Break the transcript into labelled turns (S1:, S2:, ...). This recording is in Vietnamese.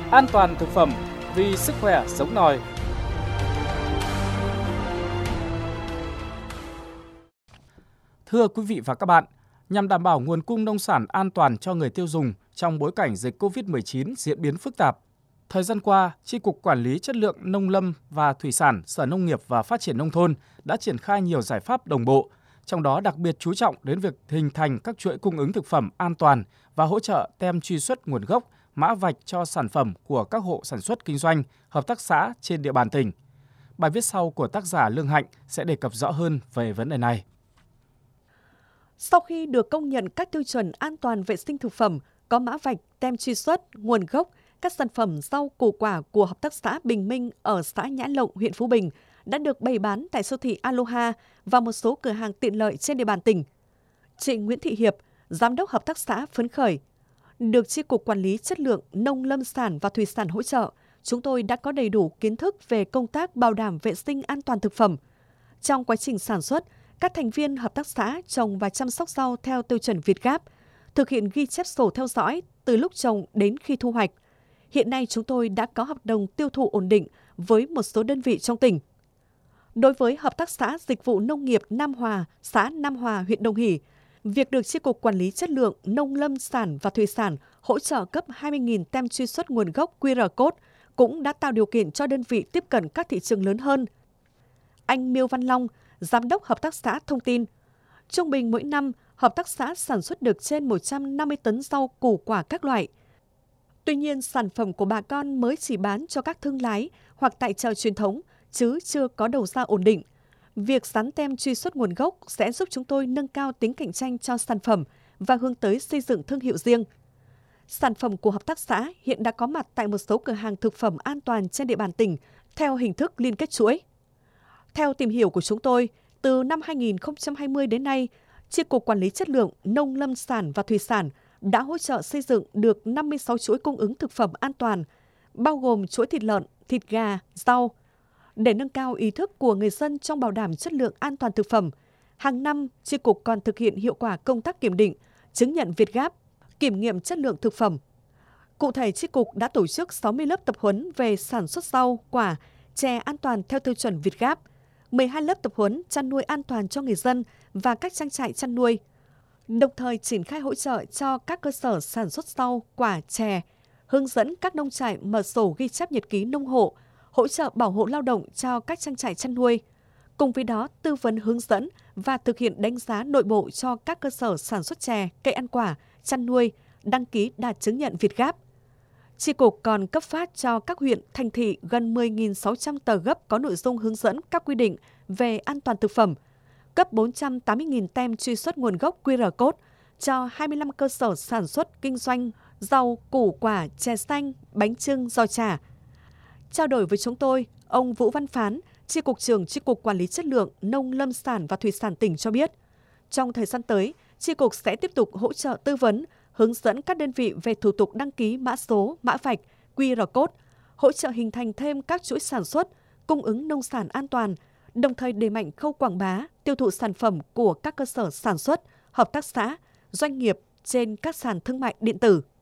S1: An toàn thực phẩm vì sức khỏe sống nòi. Thưa quý vị và các bạn, nhằm đảm bảo nguồn cung nông sản an toàn cho người tiêu dùng trong bối cảnh dịch COVID-19 diễn biến phức tạp, thời gian qua, Chi cục Quản lý Chất lượng Nông lâm và Thủy sản, Sở Nông nghiệp và Phát triển Nông thôn đã triển khai nhiều giải pháp đồng bộ, trong đó đặc biệt chú trọng đến việc hình thành các chuỗi cung ứng thực phẩm an toàn và hỗ trợ tem truy xuất nguồn gốc, mã vạch cho sản phẩm của các hộ sản xuất kinh doanh, hợp tác xã trên địa bàn tỉnh. Bài viết sau của tác giả Lương Hạnh sẽ đề cập rõ hơn về vấn đề này.
S2: Sau khi được công nhận các tiêu chuẩn an toàn vệ sinh thực phẩm, có mã vạch, tem truy xuất, nguồn gốc, các sản phẩm rau củ quả của Hợp tác xã Bình Minh ở xã Nhã Lộng, huyện Phú Bình đã được bày bán tại siêu thị Aloha và một số cửa hàng tiện lợi trên địa bàn tỉnh. Chị Nguyễn Thị Hiệp, Giám đốc Hợp tác xã phấn khởi. Được Chi cục Quản lý Chất lượng Nông lâm sản và Thủy sản hỗ trợ, chúng tôi đã có đầy đủ kiến thức về công tác bảo đảm vệ sinh an toàn thực phẩm. Trong quá trình sản xuất, các thành viên hợp tác xã trồng và chăm sóc rau theo tiêu chuẩn Việt-Gap, thực hiện ghi chép sổ theo dõi từ lúc trồng đến khi thu hoạch. Hiện nay chúng tôi đã có hợp đồng tiêu thụ ổn định với một số đơn vị trong tỉnh. Đối với Hợp tác xã Dịch vụ Nông nghiệp Nam Hòa, xã Nam Hòa, huyện Đồng Hỷ, việc được Chi cục Quản lý Chất lượng Nông lâm sản và Thủy sản hỗ trợ cấp 20.000 tem truy xuất nguồn gốc QR code cũng đã tạo điều kiện cho đơn vị tiếp cận các thị trường lớn hơn. Anh Miêu Văn Long, Giám đốc Hợp tác xã thông tin, trung bình mỗi năm, hợp tác xã sản xuất được trên 150 tấn rau củ quả các loại. Tuy nhiên, sản phẩm của bà con mới chỉ bán cho các thương lái hoặc tại chợ truyền thống, chứ chưa có đầu ra ổn định. Việc dán tem truy xuất nguồn gốc sẽ giúp chúng tôi nâng cao tính cạnh tranh cho sản phẩm và hướng tới xây dựng thương hiệu riêng. Sản phẩm của hợp tác xã hiện đã có mặt tại một số cửa hàng thực phẩm an toàn trên địa bàn tỉnh theo hình thức liên kết chuỗi. Theo tìm hiểu của chúng tôi, từ năm 2020 đến nay, Chi cục Quản lý Chất lượng Nông lâm sản và Thủy sản đã hỗ trợ xây dựng được 56 chuỗi cung ứng thực phẩm an toàn, bao gồm chuỗi thịt lợn, thịt gà, rau. Để nâng cao ý thức của người dân trong bảo đảm chất lượng an toàn thực phẩm, hàng năm Chi cục còn thực hiện hiệu quả công tác kiểm định, chứng nhận Việt-Gap, kiểm nghiệm chất lượng thực phẩm. Cụ thể, Chi cục đã tổ chức 60 lớp tập huấn về sản xuất rau, quả, chè an toàn theo tiêu chuẩn Việt-Gap, 12 lớp tập huấn chăn nuôi an toàn cho người dân và các trang trại chăn nuôi, đồng thời triển khai hỗ trợ cho các cơ sở sản xuất rau, quả, chè, hướng dẫn các nông trại mở sổ ghi chép nhật ký nông hộ, hỗ trợ bảo hộ lao động cho các trang trại chăn nuôi. Cùng với đó, tư vấn hướng dẫn và thực hiện đánh giá nội bộ cho các cơ sở sản xuất chè, cây ăn quả, chăn nuôi, đăng ký đạt chứng nhận Việt-Gap. Chi cục còn cấp phát cho các huyện, thành thị gần 10.600 tờ gấp có nội dung hướng dẫn các quy định về an toàn thực phẩm, cấp 480.000 tem truy xuất nguồn gốc QR code cho 25 cơ sở sản xuất kinh doanh rau, củ quả, chè xanh, bánh chưng, giò chả. Trao đổi với chúng tôi, ông Vũ Văn Phán, Chi cục trưởng Chi cục Quản lý Chất lượng Nông lâm sản và Thủy sản tỉnh cho biết, trong thời gian tới, Chi cục sẽ tiếp tục hỗ trợ tư vấn, hướng dẫn các đơn vị về thủ tục đăng ký mã số, mã vạch, QR code, hỗ trợ hình thành thêm các chuỗi sản xuất, cung ứng nông sản an toàn, đồng thời đẩy mạnh khâu quảng bá, tiêu thụ sản phẩm của các cơ sở sản xuất, hợp tác xã, doanh nghiệp trên các sàn thương mại điện tử.